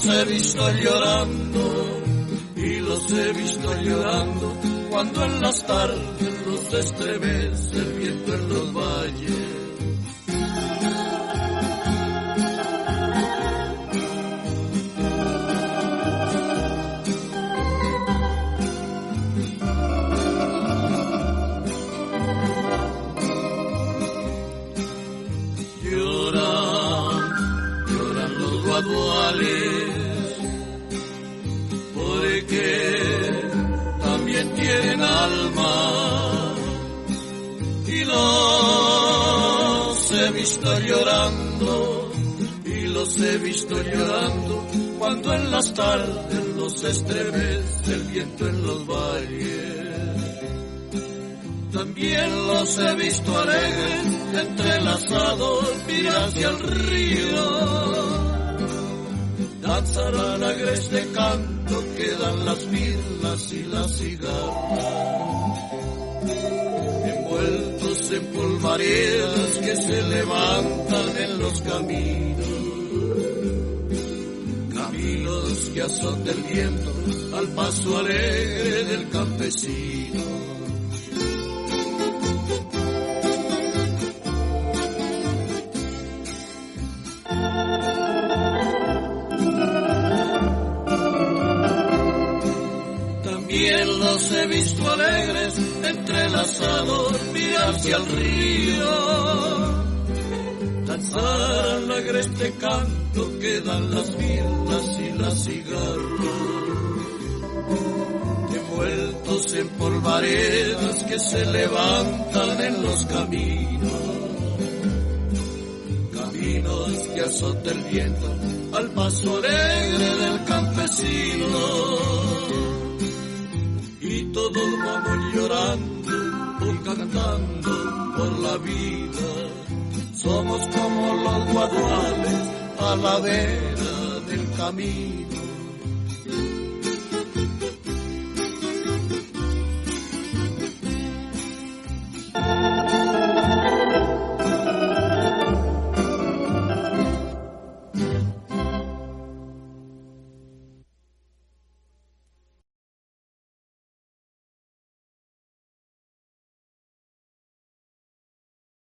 he visto llorando, y los he visto llorando, cuando en las tardes los estremece el viento en los valles. Porque también tienen alma, y los he visto llorando, y los he visto llorando, cuando en las tardes los estremece el viento en los valles. También los he visto alegres, entrelazados, mirar hacia el río. Danzar alegres de canto que dan las mirlas y las cigarras, envueltos en polvaredas que se levantan en los caminos, caminos que azota el viento al paso alegre del campesino. Los he visto alegres, entrelazados, mirar hacia el río, danzar alegres de canto que dan las mirlas y las cigarras, envueltos en polvaredas que se levantan en los caminos, caminos que azota el viento al paso alegre del campesino. Y todos vamos llorando o cantando por la vida. Somos como los guaduales a la vera del camino.